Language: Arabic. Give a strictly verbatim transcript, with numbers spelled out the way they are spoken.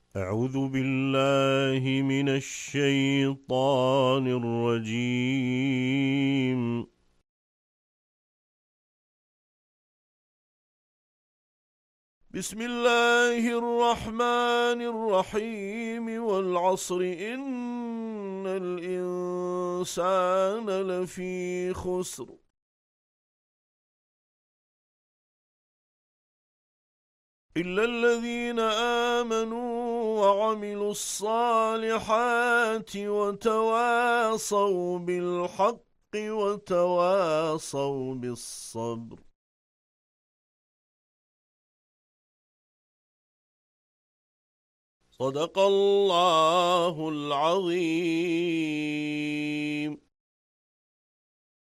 أعوذ بالله من الشيطان الرجيم. بسم الله الرحمن الرحيم والعصر إن الإنسان لفي خسر إلا الذين آمنوا وعملوا الصالحات وتواصوا بالحق وتواصوا بالصبر. صدق الله العظيم.